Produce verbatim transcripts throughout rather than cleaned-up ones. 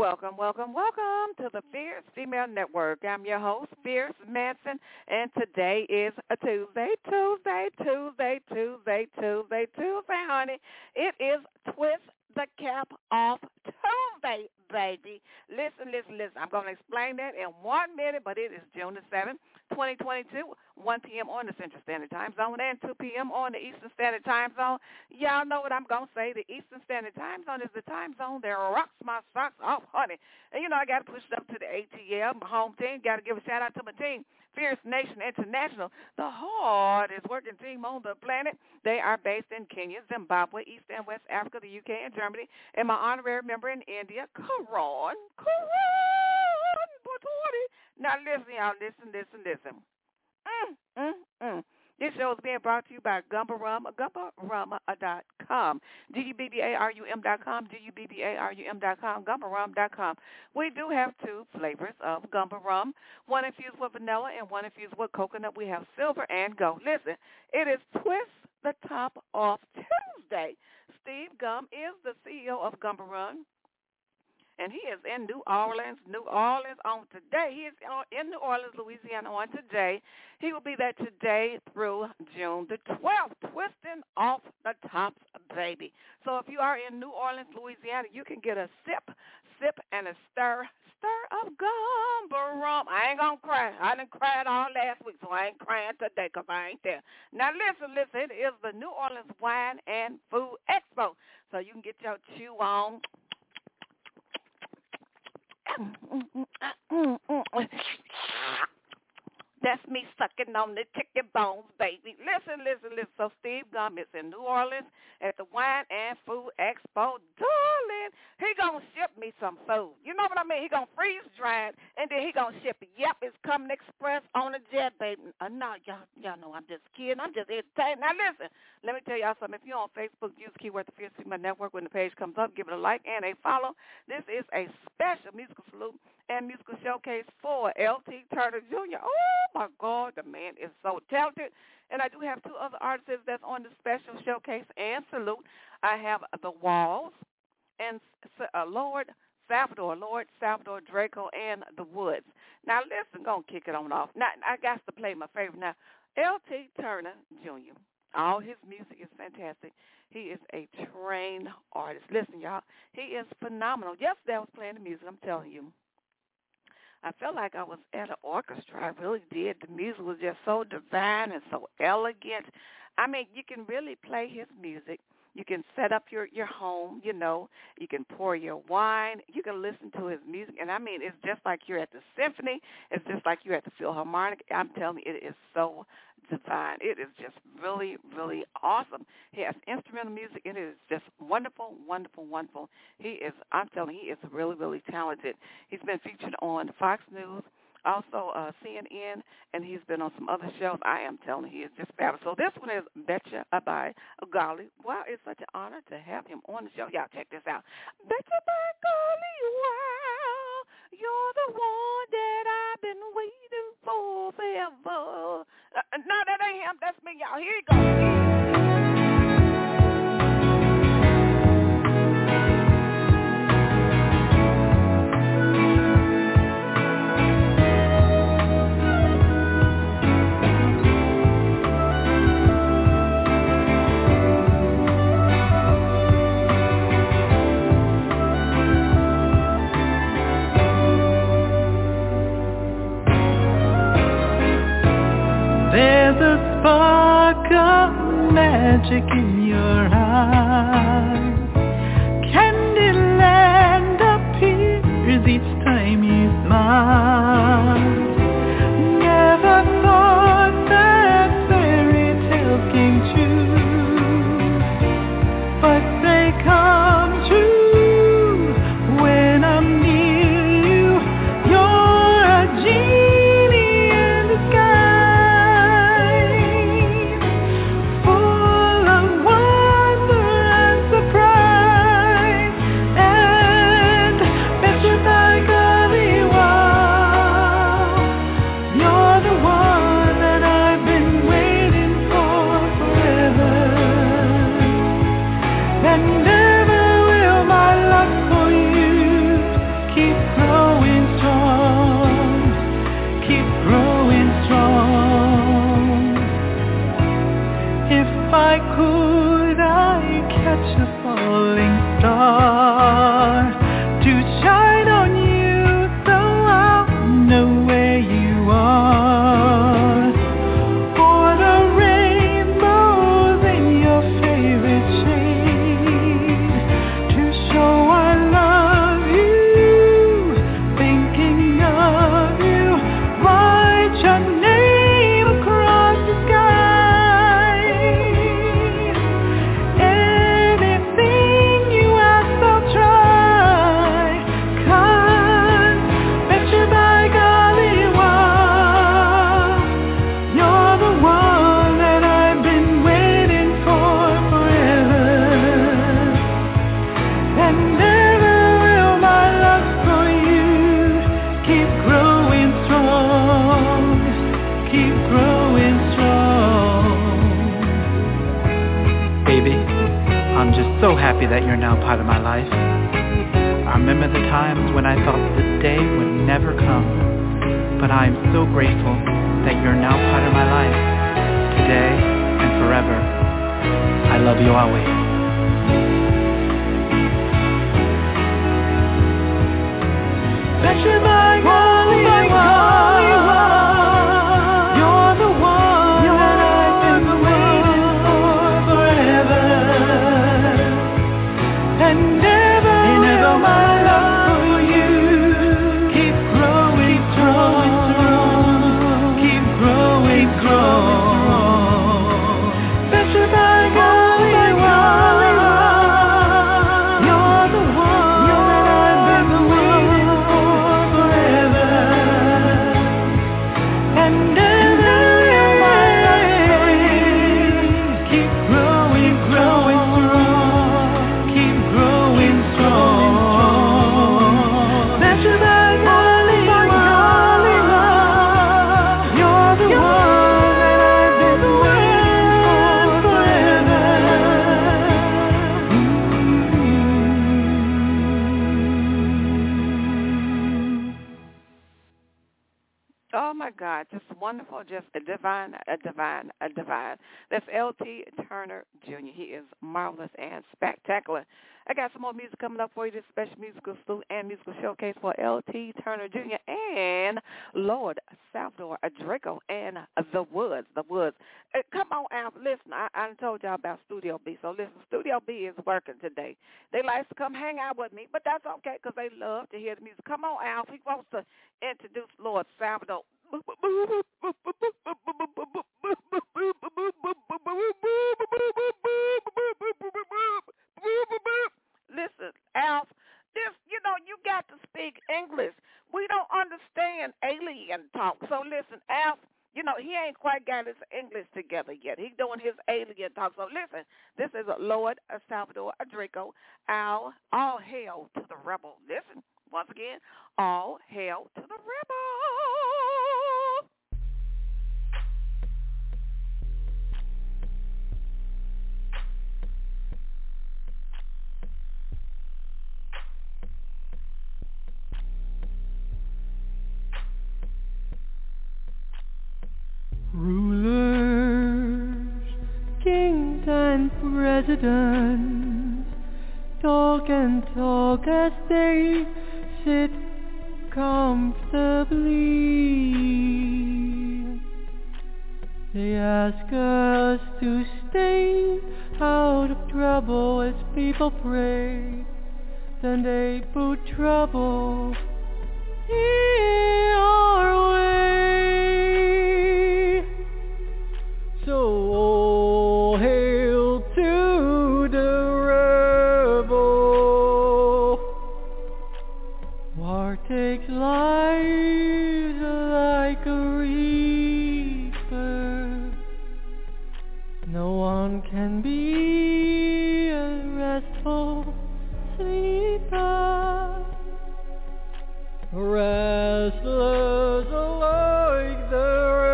Welcome, welcome, welcome to the Fierce Female Network. I'm your host, Fierce Manson, and today is a Tuesday, Tuesday, Tuesday, Tuesday, Tuesday, Tuesday, honey. It is Twist the Cap Off Tuesday, baby. Listen, listen, listen. I'm going to explain that in one minute, but it is June the seventh, twenty twenty-two, one p.m. on the Central Standard Time Zone and two p.m. on the Eastern Standard Time Zone. Y'all know what I'm going to say. The Eastern Standard Time Zone is the time zone that rocks my socks off, honey. And, you know, I got to push it up to the A T L, my home team. Got to give a shout-out to my team, Fierce Nation International, the hardest working team on the planet. They are based in Kenya, Zimbabwe, East and West Africa, the U K, and Germany. And my honorary member in India, Karan, Karan Buttori. Now, listen, y'all, listen, listen, listen. Mm, mm, mm. This show is being brought to you by Gumba Rum, gumba rum dot com, G U B B A R U M dot com, G U B B A R U M dot com, gumba rum dot com. We do have two flavors of Gumba Rum, one infused with vanilla and one infused with coconut. We have silver and gold. Listen, it is Twist the Top Off Tuesday. Steve Gum is the C E O of Gumba Rum, and he is in New Orleans, New Orleans on today. He is in New Orleans, Louisiana on today. He will be there today through June the twelfth, twisting off the tops, baby. So if you are in New Orleans, Louisiana, you can get a sip, sip, and a stir, stir of Gumba Rum. I ain't going to cry. I done cried all last week, so I ain't crying today because I ain't there. Now, listen, listen, it is the New Orleans Wine and Food Expo, so you can get your chew on. That's me sucking on the chicken bones, baby. Listen, listen, listen. So Steve Gum is in New Orleans at the Wine and Food Expo. Darling, he going to ship me some food. You know what I mean? He going to freeze dry it, and then he going to ship it. Yep, it's coming express on a jet, baby. Uh, no, y'all, y'all know I'm just kidding. I'm just entertaining. Now, listen, let me tell y'all something. If you're on Facebook, use the keyword The Fierce Female Network. When the page comes up, give it a like and a follow. This is a special musical salute and musical showcase for L T Turner Junior Oh, my God, the man is so talented. And I do have two other artists that's on the special showcase and salute. I have The Walls and uh, Lord Salvador, Lord Salvador Draco and The Woods. Now, listen, going to kick it on off. Now, I got to play my favorite now. L T Turner Junior All his music is fantastic. He is a trained artist. Listen, y'all, he is phenomenal. Yesterday I was playing the music, I'm telling you. I felt like I was at an orchestra. I really did. The music was just so divine and so elegant. I mean, you can really play his music. You can set up your, your home, you know. You can pour your wine. You can listen to his music. And, I mean, it's just like you're at the symphony. It's just like you're at the Philharmonic. I'm telling you, it is so divine. It is just really, really awesome. He has instrumental music, and it is just wonderful, wonderful, wonderful. He is, I'm telling you, he is really, really talented. He's been featured on Fox News, also uh, C N N, and he's been on some other shows. I am telling you, he is just fabulous. So this one is Betcha by Golly. Wow, it's such an honor to have him on the show. Y'all check this out. Betcha by Golly, wow, you're the one that I've been waiting for forever. Uh, no, that ain't him. That's me, y'all. Here you go. There's a spark of magic in your eyes. Candyland appears each time you smile. Never thought that fairy tales came true, but they come true when I'm near you. You're a genie in the sky. Full of happy that you're now part of my life. I remember the times when I thought this day would never come, but I am so grateful that you're now part of my life, today and forever. I love you always. That you're my only one. You're the one that I've been waiting for forever. And never, and never my love for you keep growing strong, keep growing strong. That you're my only one. You're the one that I've been waiting for forever. And never my love keep growing, growing strong, keep growing strong. That you're my only one. You're the one that I've been waiting for forever. Oh my God, just wonderful, just a divine, a divine, a divine. That's L T Turner Junior He is marvelous and spectacular. I got some more music coming up for you, this special musical salute and musical showcase for L T Turner Junior and Lord Salvador Draco and The Woods, The Woods. Uh, come on, Alf, listen, I, I told y'all about Studio B, so listen, Studio B is working today. They like to come hang out with me, but that's okay because they love to hear the music. Come on, Alf, he wants to introduce Lord Salvador. Listen, Alf, this, you know, you got to speak English. We don't understand alien talk. So listen, Alf, you know, he ain't quite got his English together yet. He's doing his alien talk. So listen, this is Lord Salvador Draco. All, all hail to the rebel. Listen, once again, all hail to the rebel. Rulers, kings and presidents talk and talk as they sit comfortably. They ask us to stay out of trouble as people pray. Then they put trouble in our way. So all hail to the rebel. War takes lives like a reaper. No one can be a restful sleeper. Restless like the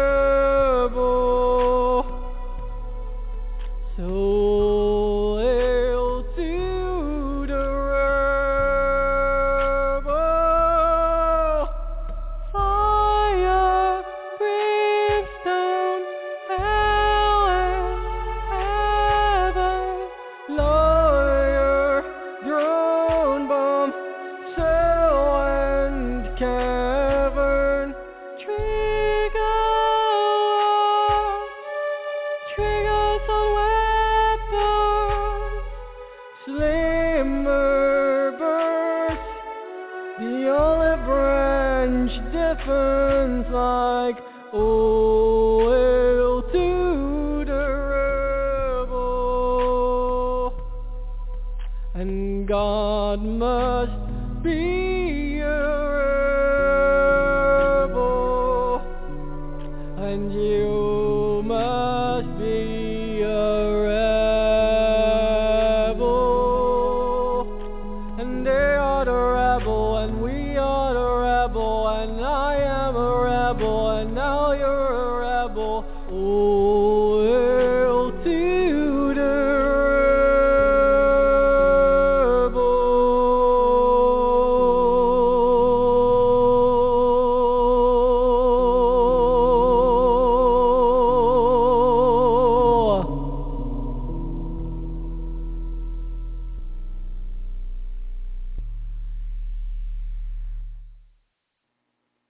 rebel. So hail to the rebel. Fire, brimstone, hell and heaven. Lawyer, drone bomb, cell and cavern. Trigger, triggers on weapons. Slimmer burst, the olive branch difference like oh hail to the rebel. And God must be a rebel, and you must be a rebel, and they are the rebel, and we are the rebel, and I am a rebel, and now you're a rebel. Oh, hail to the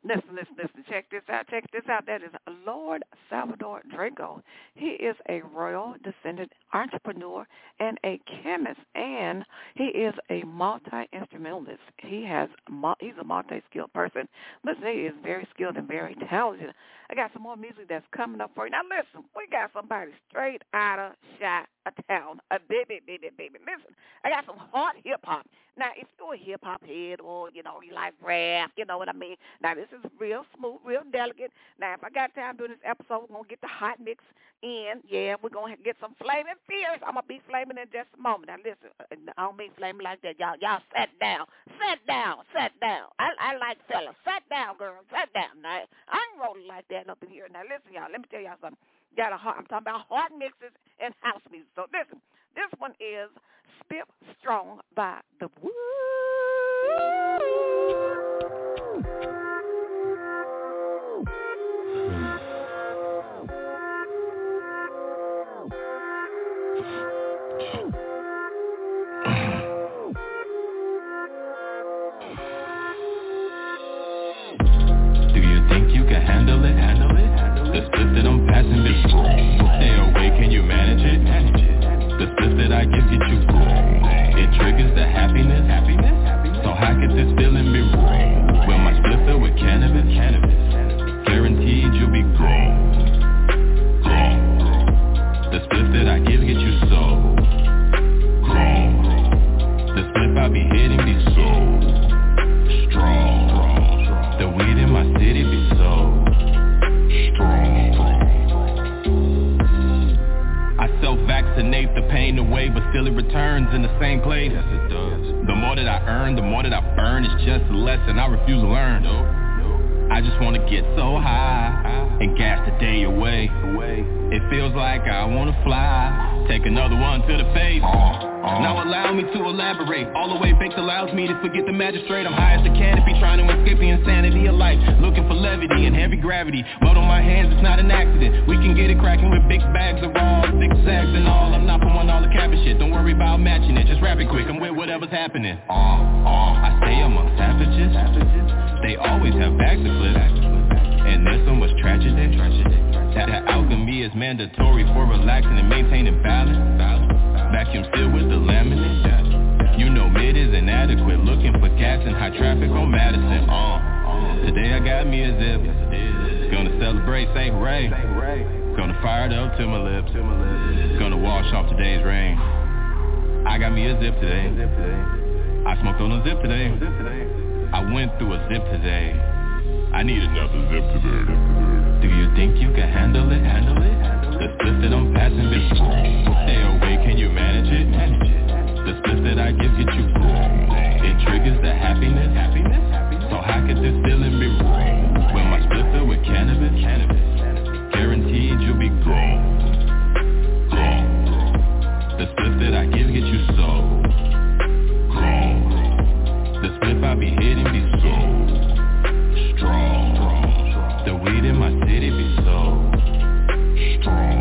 Listen, listen, listen. Check this out. Check this out. That is Lord Salvador Draco. He is a royal descendant entrepreneur and a chemist, and he is a multi-instrumentalist. He has he's a multi-skilled person. Listen, he is very skilled and very talented. I got some more music that's coming up for you. Now, listen, we got somebody straight out of Chi-Town, a baby, baby, baby. Listen, I got some hot hip-hop. Now, if you're a hip-hop head or, you know, you like rap, you know what I mean? Now, this is real smooth, real delicate. Now, if I got time doing this episode, we're going to get the hot mix in. Yeah, we're going to get some flaming fierce. I'm going to be flaming in just a moment. Now, listen, I don't mean flaming like that, y'all. Y'all sit down. Sit down. Sit down. I, I like fellas. Sit down, girl. Sit down. Now, I ain't rolling like that up in here. Now, listen, y'all. Let me tell y'all something. Got a hot, I'm talking about hard mixes and house music. So, listen. This one is Spiff Strong by The Woods. Do you think you can handle it? Handle it? The spiff that I'm passing is stay away, can you manage it? Manage it. The spiff that I give get you wrong. It triggers the happiness. Happiness. So how could this feeling be wrong? When my spliff filled with cannabis, cannabis, guaranteed you'll be grown. Grown. The spliff that I give get you so grown. The spliff I be hitting be so strong. The weed in my city be so strong. I self-vaccinate the pain away, but still it returns in the same place. Yes, it does. The more that I earn, the more that I burn. It's just a lesson I refuse to learn. Nope. Nope. I just want to get so high and gas the day away. It feels like I want to fly. Take another one to the face. Now allow me to elaborate. All the way baked allows me to forget the magistrate. I'm high as the canopy, trying to escape the insanity of life. Looking for levity and heavy gravity. Mud on my hands, it's not an accident. We can get it cracking with big bags of raw, zigzags and all. I'm not for one all the cabbage shit. Don't worry about matching it. Just rap it quick. I'm with whatever's happening. Uh, uh, I stay among savages. They always have bags of clips. And there's so much tragedy. That, that alchemy is mandatory for relaxing and maintaining balance. Vacuum still with the laminate. You know mid is inadequate. Looking for gas in high traffic on Madison. Uh, today I got me a zip. Gonna celebrate, say hooray. Gonna fire it up to my lips. Gonna wash off today's rain. I got me a zip today. I smoked on a zip today. I went through a zip today. I need another zip today. Do you think you can handle it? Handle it? The spliff that I'm passing is strong. Stay away, can you manage it? Manage it. The spliff that I give get you wrong. It triggers the happiness. Happiness. So how could this feeling be wrong? When my spliff filled with cannabis, cannabis, guaranteed you'll be grown. Grown. The spliff that I give get you so grown. The spliff I be hitting be so strong. The weed in my city be so strong.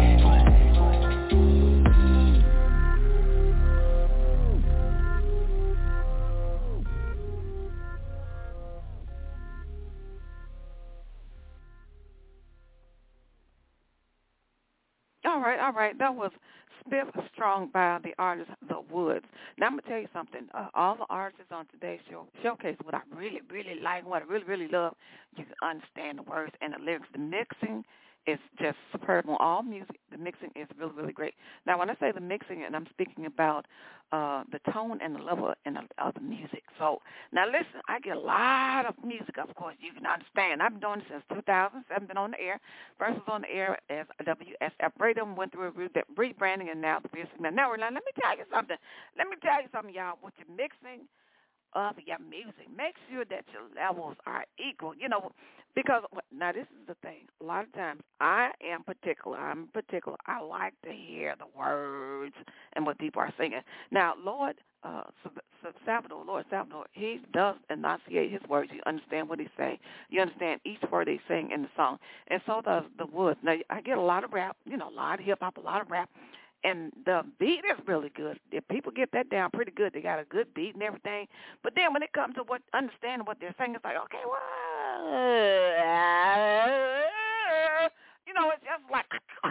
All right, all right. That was Spiff Strong by the artist The Woods. Now, I'm going to tell you something. Uh, all the artists on today's show showcase what I really, really like, what I really, really love. You can understand the words and the lyrics. The mixing is just superb on all music. The mixing is really, really great. Now, when I say the mixing, and I'm speaking about uh, the tone and the level and the, of the music. So, now listen, I get a lot of music, of course. You can understand. I've been doing this since two thousand seven, been on the air. First was on the air as W S F Radio, went through a re- rebranding, and now the Music Network. Now, let me tell you something. Let me tell you something, y'all. With your mixing of your music, make sure that your levels are equal, you know, because, now this is the thing, a lot of times I am particular, I'm particular, I like to hear the words and what people are singing. Now, Lord uh, Salvador, Lord Salvador, he does enunciate his words. You understand what he's saying. You understand each word he's saying in the song, and so does the Woods. Now, I get a lot of rap, you know, a lot of hip-hop, a lot of rap, and the beat is really good. If people get that down pretty good, they got a good beat and everything. But then when it comes to what understanding what they're saying, it's like, okay, well, you know, it's just like,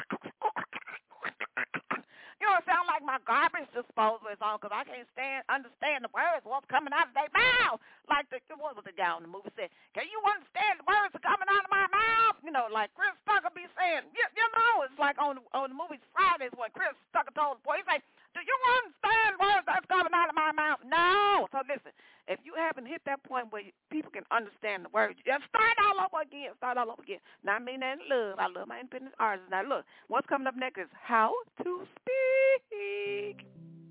you know, it sounds like my garbage disposal is on because I can't stand, understand the words, what's coming out of their mouth. Like, the, what was the guy on the movie said, can you understand the words that are coming out of my mouth? You know, like Chris Tucker be saying, you, you know, it's like on, on the movie Fridays when Chris Tucker told the boy, he's like, do you understand words that's coming out of my mouth? No. So listen, if you haven't hit that point where you, people can understand the words, just start all over again. Start all over again. Now, I mean that in love. I love my independent artists. Now, look, what's coming up next is How to Speak.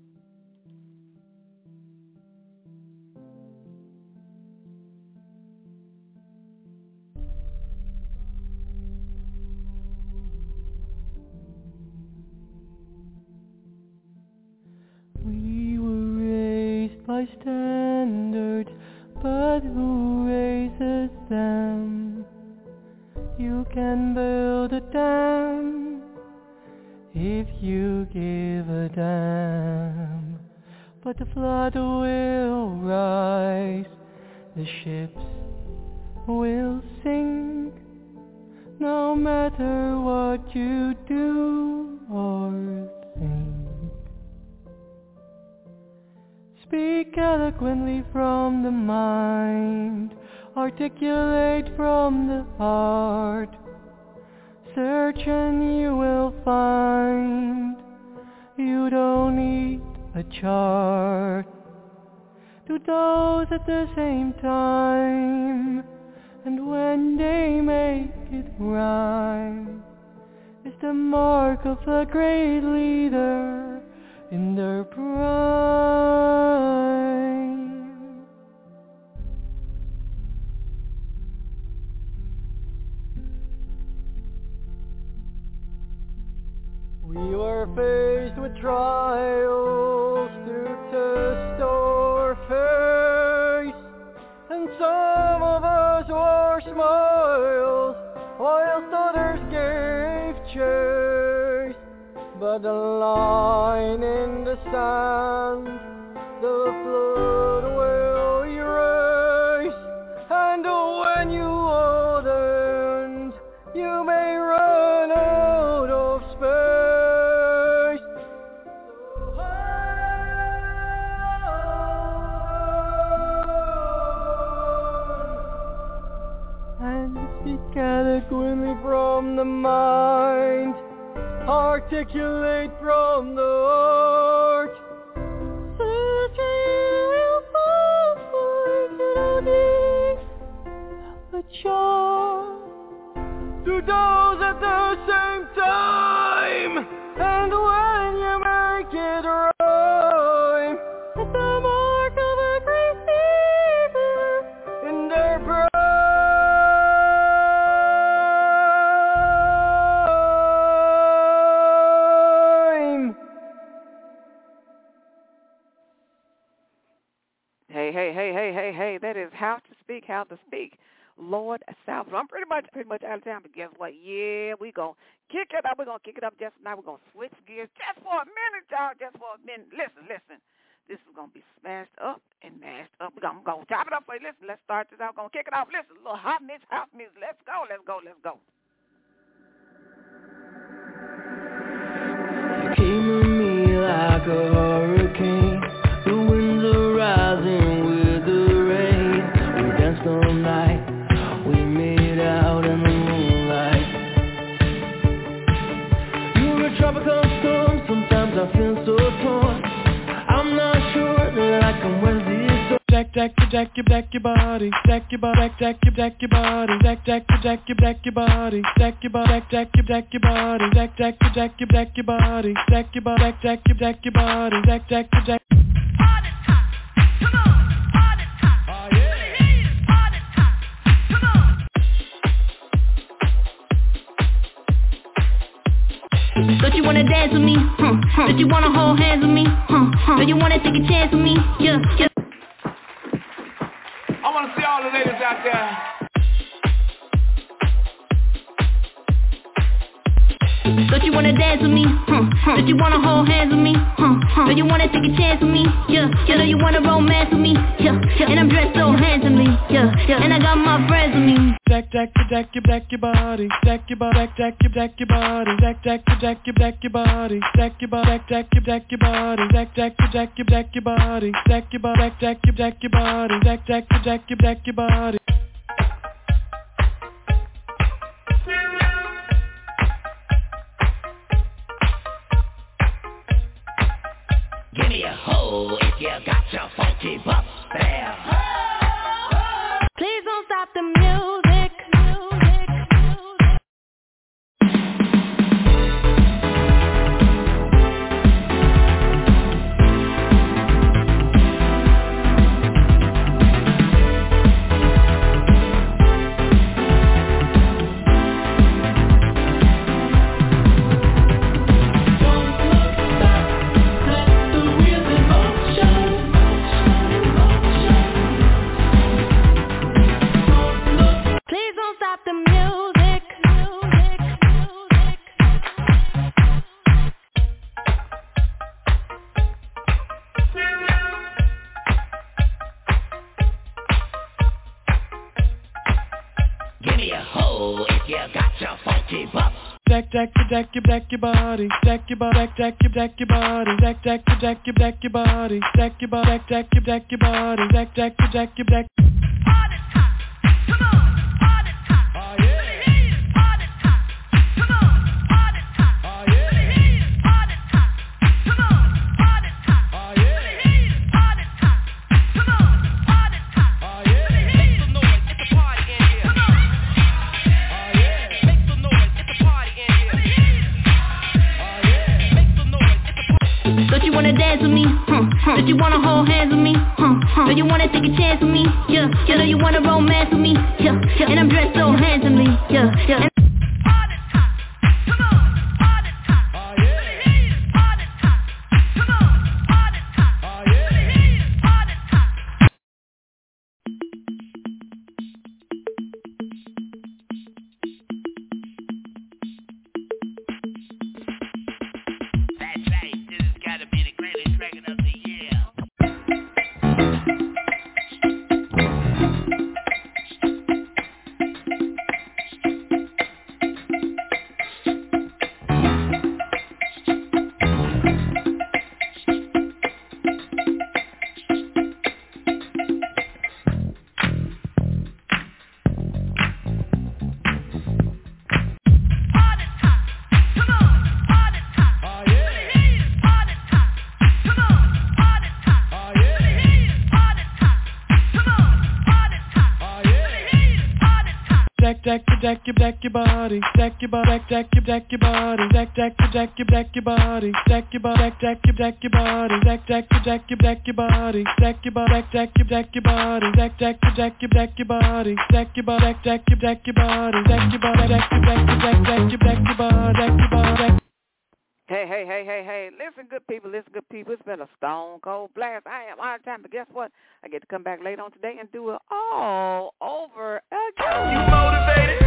We were raised by standards, but who raises them? You can build a dam if you give a damn, but the flood will rise, the ships will sink, no matter what you do or think. Speak eloquently from the mind, articulate from the heart. Search and you will find you don't need a chart. Do those at the same time, and when they make it rhyme, is the mark of a great leader in their prime. We were faced with trials to test our faith, and some of us wore smiles whilst others gave chase. But the line in the sand, the flood will erase, and when you hold end, you may run out of space. So and speak eloquently from the mind, articulate from the heart. Search and will find you don't need a chart. Do those at the same time, and when you make it rhyme, it's the mark of a great leader in their prime. Hey, hey, hey, hey, hey, hey, that is How to Speak, How to Speak. Lord Salvador. I'm pretty much pretty much out of town, but guess what? Yeah, we gonna kick it up. We're gonna kick it up just now. We're gonna switch gears just for a minute, y'all. Just for a minute. Listen, listen. This is gonna be smashed up and mashed up. We're gonna go chop it up for you. Listen, let's start this out. We're gonna kick it off. Listen, a little hot mix, house music. Let's go, let's go, let's go. You came to me like a hurricane. The winds are rising with the rain. We danced all night. We made out in the moonlight. You're a tropical storm. Sometimes I feel so torn. I'm not sure that I can weather this. Jack, jack, jack, jack, jack your body, jack your body, jack, jack, jack your body, jack, jack, jack, jack your body, jack your body, jack, jack your body, jack, jack, jack, jack your body, jack your body, jack, jack your body, jack, jack, jack. All the time, come on, all the time. Oh yeah. Let me hear you. All the time, come on. Don't you wanna dance with me? Huh, huh. Don't you wanna hold hands with me? Huh, huh. Don't you wanna take a chance with me? Yeah, yeah. I wanna see all the ladies out there. Don't you wanna dance with me? Huh, huh. Did you wanna hold hands with me? Huh, huh. Do you wanna take a chance with me? Yeah, yeah. Do you wanna romance with me? Yeah, yeah. And I'm dressed so handsomely. Yeah, yeah. And I got my friends with me. Jack, jack, jack, your, jack your body, jack your body, jack, jack your, jack your body, jack, jack, jack your, jack your body, jack your body, jack, jack your, jack your body, jack, jack, jack your, jack your body, jack your body, jack, jack your, jack your body, jack, jack, jack your, jack your body. Give me a hoe if you got your funky butt there. Please don't stop the music. Jack, jack, jack your, jack your body, jack your body, jack, jack your, jack your body, jack, jack, jack your, jack your body, jack your body, jack, jack your, jack your body, jack, jack, jack your, jack. All the time, come on, all the time. Oh yeah. All the time, come on, all the time. Oh yeah. All the time, come on, all the time. Oh yeah. All the time, come on, all the time. Oh yeah. Make some noise, it's a party in here. Come on. Oh yeah. Make some noise, it's a party in here. Oh yeah. Make some noise, it's a party. Don't you wanna dance with me? Huh, huh. Did you wanna hold hands with me? Huh, huh. Do you wanna take a chance with me? Yeah, yeah. Do you wanna romance with me? Yeah, yeah. And I'm dressed so handsomely. Yeah, yeah. And all the time, come on, all the time. Oh yeah. All the time, come on, all the time. Oh yeah. All the time. That's right, this has gotta be the greatest record of the year. Jack, jack your, jack your, jack your body, jack your body, jack, jack your, jack your body, jack, jack your, jack your, jack your body, jack your body, jack, jack your, jack your body, jack, jack your, jack your, jack your body, jack your body, jack, jack your, jack your body, jack, jack your, jack your, jack your body, jack your body, jack, jack your, jack your body, jack your body, jack your, jack your, jack, jack your, jack your body, jack your body, jack. Hey, hey, hey, hey, hey, listen, good people, listen, good people. It's been a stone cold blast. I am out of time, but guess what? I get to come back later on today and do it all over again. You motivated?